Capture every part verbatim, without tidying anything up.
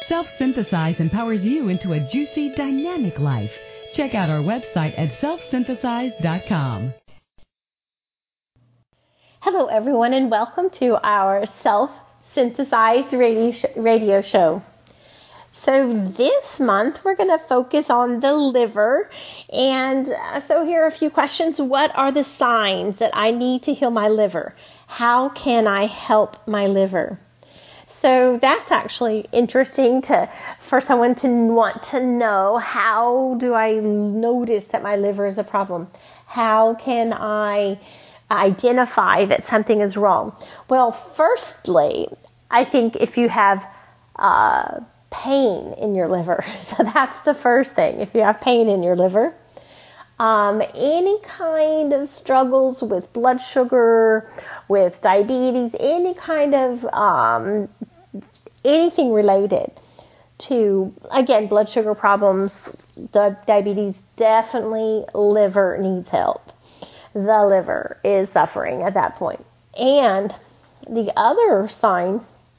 Self-Synthesize empowers you into a juicy, dynamic life. Check out our website at self synthesize dot com. Hello, everyone, and welcome to our Self-Synthesized radio, sh- radio show. So this month, we're going to focus on the liver. And uh, so here are a few questions. What are the signs that I need to heal my liver? How can I help my liver? So that's actually interesting to for someone to want to know, how do I notice that my liver is a problem? How can I identify that something is wrong? Well, firstly, I think if you have uh, pain in your liver, so that's the first thing. If you have pain in your liver, um, any kind of struggles with blood sugar, with diabetes, any kind of um, anything related to, again, blood sugar problems, the diabetes, definitely liver needs help. The liver is suffering at that point. And the other sign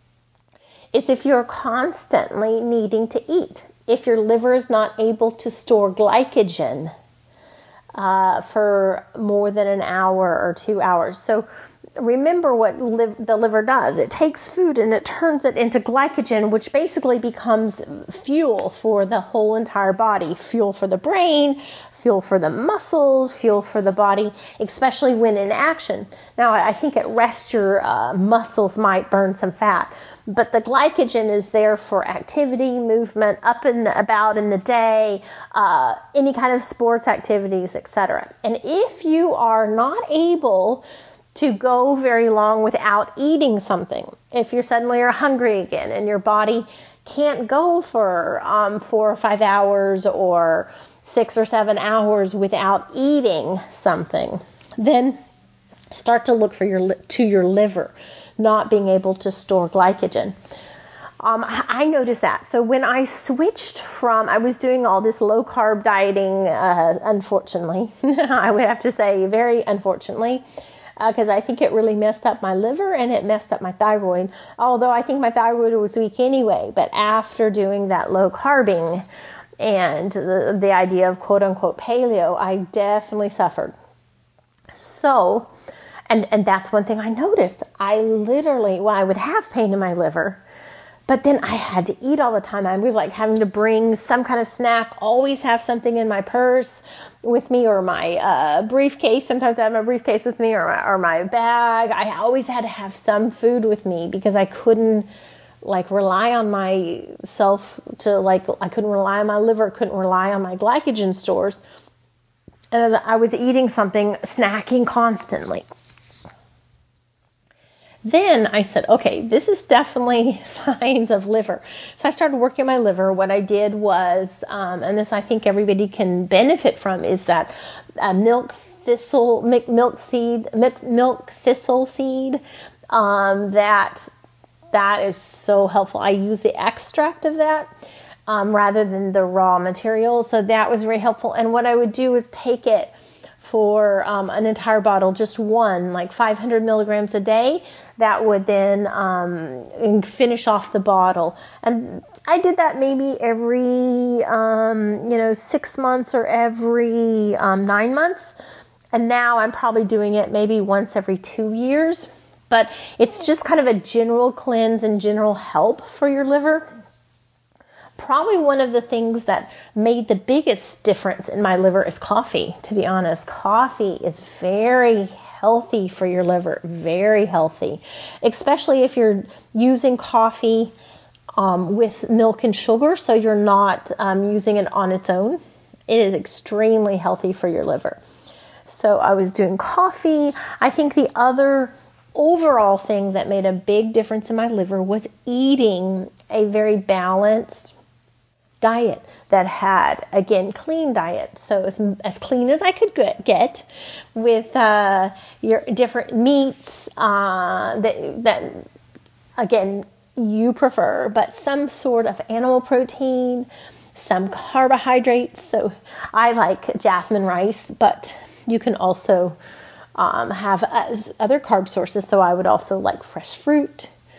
is if you're constantly needing to eat. If your liver is not able to store glycogen uh, for more than an hour or two hours. So remember what liv- the liver does. It takes food and it turns it into glycogen, which basically becomes fuel for the whole entire body. Fuel for the brain, fuel for the muscles, fuel for the body, especially when in action. Now, I think at rest, your uh, muscles might burn some fat, but the glycogen is there for activity, movement, up and about in the day, uh, any kind of sports activities, et cetera. And if you are not able to go very long without eating something, if you suddenly are hungry again and your body can't go for um, four or five hours or six or seven hours without eating something, then start to look for your to your liver not being able to store glycogen. Um, I noticed that. So when I switched from, I was doing all this low-carb dieting, uh, unfortunately, I would have to say very unfortunately, because uh, I think it really messed up my liver and it messed up my thyroid, although I think my thyroid was weak anyway. But after doing that low-carbing and the, the idea of quote-unquote paleo, I definitely suffered. So, and, and that's one thing I noticed. I literally, well, I would have pain in my liver, but then I had to eat all the time. I was like having to bring some kind of snack, always have something in my purse with me or my uh, briefcase. Sometimes I have my briefcase with me or my, or my bag. I always had to have some food with me because I couldn't like rely on myself to like, I couldn't rely on my liver, couldn't rely on my glycogen stores. And I was eating something, snacking constantly. Then I said, okay, this is definitely signs of liver. So I started working my liver. What I did was, um, and this I think everybody can benefit from, is that uh, milk thistle, milk seed, milk thistle seed. Um, that that is so helpful. I use the extract of that um, rather than the raw material. So that was very helpful. And what I would do is take it for um, an entire bottle, just one, like five hundred milligrams a day. That would then um, finish off the bottle. And I did that maybe every, um, you know, six months or every um, nine months. And now I'm probably doing it maybe once every two years. But it's just kind of a general cleanse and general help for your liver. Probably one of the things that made the biggest difference in my liver is coffee, to be honest. Coffee is very healthy for your liver, very healthy, especially if you're using coffee um, with milk and sugar, so you're not um, using it on its own. It is extremely healthy for your liver. So I was doing coffee. I think the other overall thing that made a big difference in my liver was eating a very balanced diet that had, again, clean diet. So as, as clean as I could get with uh, your different meats uh, that, that, again, you prefer, but some sort of animal protein, some carbohydrates. So I like jasmine rice, but you can also um, have other carb sources. So I would also like fresh fruit,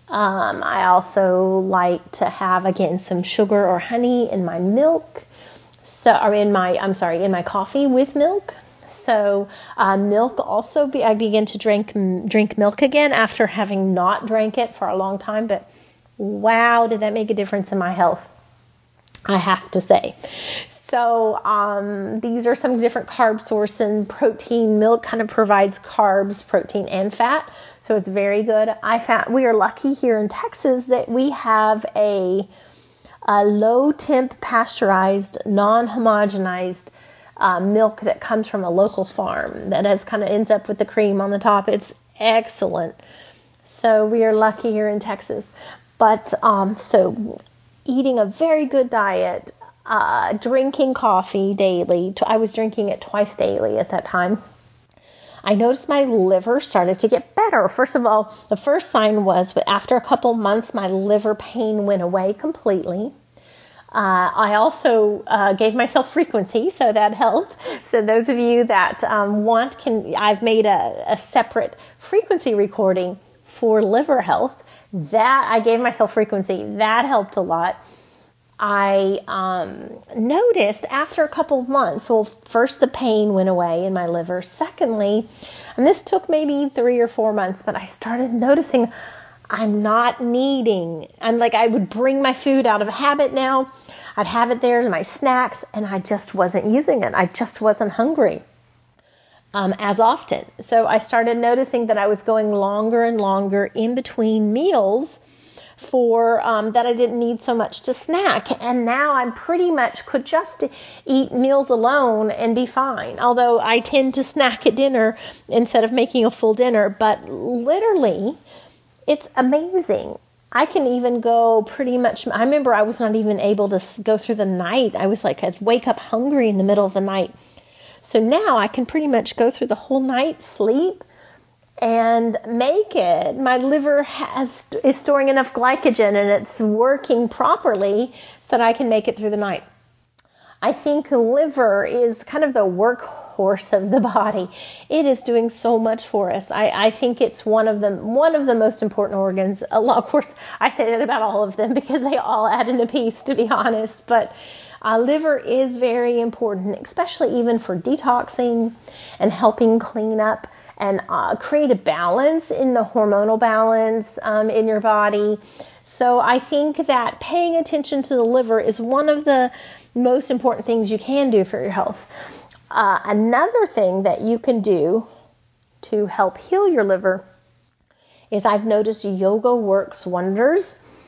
Um, I also like to have, again, some sugar or honey in my milk. So, or in my, I'm sorry, in my coffee with milk. So uh, milk also, be, I begin to drink drink milk again after having not drank it for a long time. But wow, did that make a difference in my health, I have to say. So um, these are some different carb sources and protein. Milk kind of provides carbs, protein, and fat. So it's very good. I found we are lucky here in Texas that we have a, a low temp pasteurized, non-homogenized uh, milk that comes from a local farm that has kind of ends up with the cream on the top. It's excellent. So we are lucky here in Texas. But um, so eating a very good diet, uh, drinking coffee daily. I was drinking it twice daily at that time. I noticed my liver started to get better. First of all, the first sign was after a couple months, my liver pain went away completely. Uh, I also uh, gave myself frequency, so that helped. So those of you that um, want, can I've made a, a separate frequency recording for liver health. That I gave myself frequency. That helped a lot. I um, noticed after a couple of months, well, first the pain went away in my liver. Secondly, and this took maybe three or four months, but I started noticing I'm not needing, I'm like I would bring my food out of habit now. I'd have it there as my snacks, and I just wasn't using it. I just wasn't hungry um, as often. So I started noticing that I was going longer and longer in between meals for um, that I didn't need so much to snack, and now I pretty much could just eat meals alone and be fine, although I tend to snack at dinner instead of making a full dinner. But literally, it's amazing. I can even go pretty much, I remember I was not even able to go through the night. I was like, I'd wake up hungry in the middle of the night. So now I can pretty much go through the whole night, sleep, and make it. My liver has is storing enough glycogen and it's working properly so that I can make it through the night. I think the liver is kind of the workhorse of the body. It is doing so much for us. I, I think it's one of the one of the most important organs. A lot, of course, I say that about all of them because they all add in a piece, to be honest. But uh, liver is very important, especially even for detoxing and helping clean up and uh, create a balance in the hormonal balance um, in your body. So I think that paying attention to the liver is one of the most important things you can do for your health. Uh, another thing that you can do to help heal your liver is I've noticed yoga works wonders.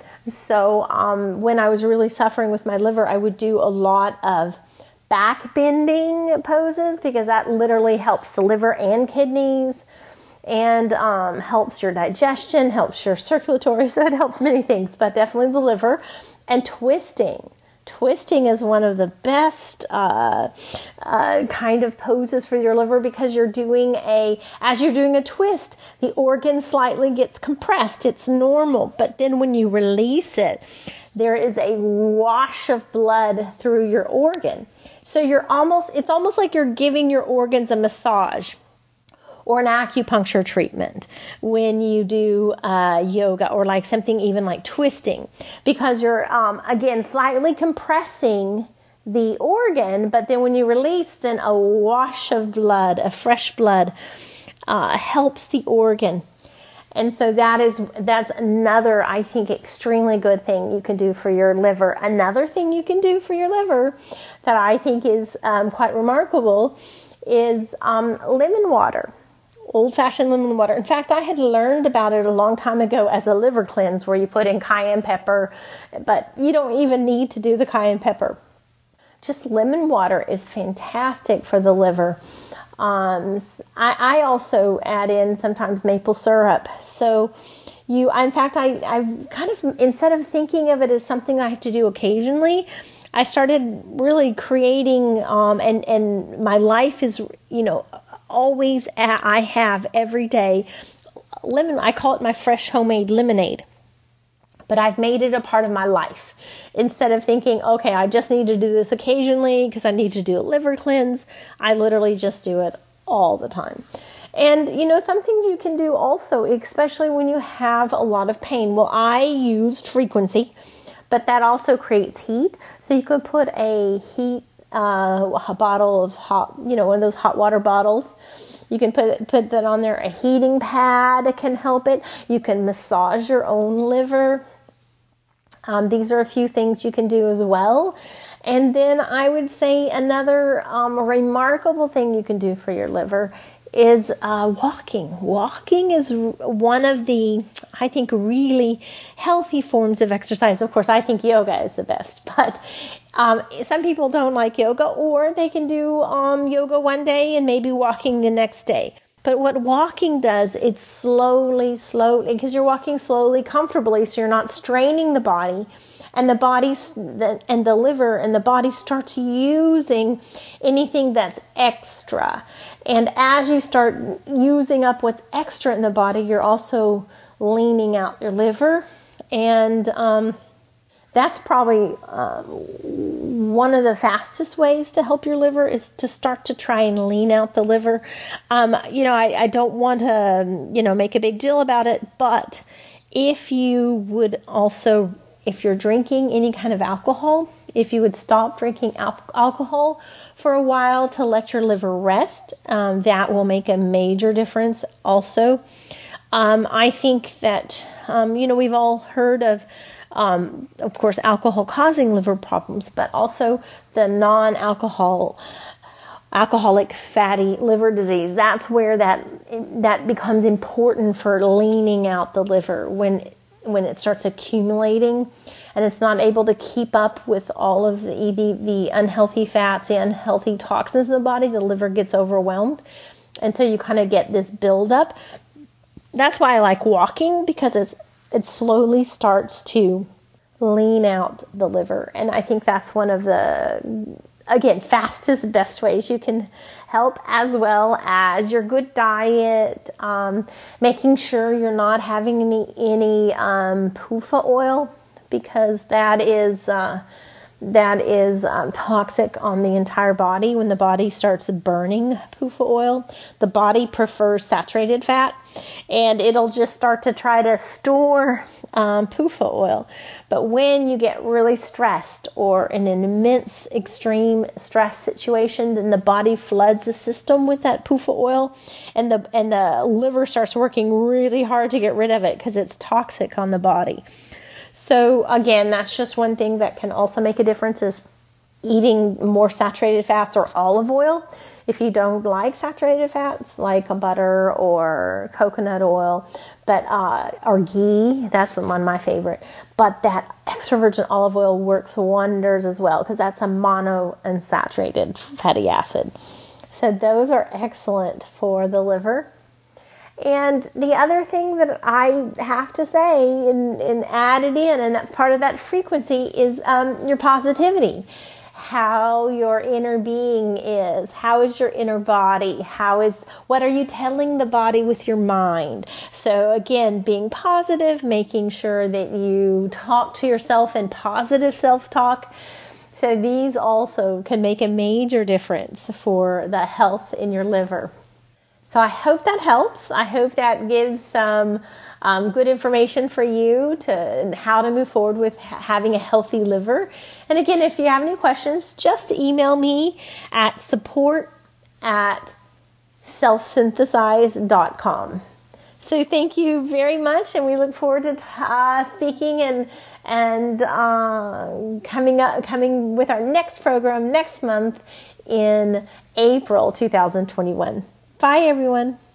So um, when I was really suffering with my liver, I would do a lot of back bending poses because that literally helps the liver and kidneys and um, helps your digestion, helps your circulatory, so it helps many things, but definitely the liver. And twisting. Twisting is one of the best uh, uh, kind of poses for your liver because you're doing a, as you're doing a twist, the organ slightly gets compressed. It's normal, but then when you release it, there is a wash of blood through your organ. So you're almost, it's almost like you're giving your organs a massage or an acupuncture treatment when you do uh, yoga or like something even like twisting because you're, um, again, slightly compressing the organ, but then when you release, then a wash of blood, a fresh blood, uh, helps the organ. And so that is, that's another, I think, extremely good thing you can do for your liver. Another thing you can do for your liver that I think is um, quite remarkable is um, lemon water, old-fashioned lemon water. In fact, I had learned about it a long time ago as a liver cleanse where you put in cayenne pepper, but you don't even need to do the cayenne pepper. Just lemon water is fantastic for the liver. Um, I, I also add in sometimes maple syrup. So you, in fact, I, I kind of, instead of thinking of it as something I have to do occasionally, I started really creating, um, and, and my life is, you know, always, at, I have every day, lemon, I call it my fresh homemade lemonade. But I've made it a part of my life. Instead of thinking, okay, I just need to do this occasionally because I need to do a liver cleanse, I literally just do it all the time. And, you know, some things you can do also, especially when you have a lot of pain. Well, I used frequency, but that also creates heat. So you could put a heat, uh, a bottle of hot, you know, one of those hot water bottles. You can put put that on there. A heating pad can help it. You can massage your own liver. Um, these are a few things you can do as well. And then I would say another um, remarkable thing you can do for your liver is uh, walking. Walking is one of the, I think, really healthy forms of exercise. Of course, I think yoga is the best, but um, some people don't like yoga, or they can do um, yoga one day and maybe walking the next day. But what walking does, it slowly, slowly, because you're walking slowly, comfortably, so you're not straining the body. And the body and the liver and the body starts using anything that's extra. And as you start using up what's extra in the body, you're also leaning out your liver. And um, that's probably um, one of the fastest ways to help your liver is to start to try and lean out the liver. Um, you know, I, I don't want to, you know, make a big deal about it, but if you would also... If you're drinking any kind of alcohol, if you would stop drinking al- alcohol for a while to let your liver rest, um, that will make a major difference also. Um, I think that, um, you know, we've all heard of, um, of course, alcohol causing liver problems, but also the non-alcohol alcoholic fatty liver disease. That's where that that becomes important for leaning out the liver when when it starts accumulating and it's not able to keep up with all of the, the, the unhealthy fats, the unhealthy toxins in the body, the liver gets overwhelmed. And so you kind of get this buildup. That's why I like walking, because it's, it slowly starts to lean out the liver. And I think that's one of the, again, fastest, best ways you can help, as well as your good diet, um, making sure you're not having any any um, P U F A oil, because that is uh, that is um, toxic on the entire body. When the body starts burning P U F A oil, the body prefers saturated fat, and it'll just start to try to store um, P U F A oil. But when you get really stressed or in an immense, extreme stress situation, then the body floods the system with that P U F A oil, and the and the liver starts working really hard to get rid of it because it's toxic on the body. So again, that's just one thing that can also make a difference, is eating more saturated fats or olive oil. If you don't like saturated fats, like a butter or coconut oil, but uh, or ghee, that's one of my favorite. But that extra virgin olive oil works wonders as well, because that's a monounsaturated fatty acid. So those are excellent for the liver. And the other thing that I have to say and, and add it in, and that's part of that frequency, is um, your positivity. How your inner being is. How is your inner body? How is, what are you telling the body with your mind? So again, being positive, making sure that you talk to yourself in positive self-talk. So these also can make a major difference for the health in your liver. So I hope that helps. I hope that gives some um, good information for you to how to move forward with ha- having a healthy liver. And again, if you have any questions, just email me at support at self synthesize dot com. So thank you very much, and we look forward to uh, speaking and and uh, coming up, coming with our next program next month in April two thousand twenty-one. Bye, everyone.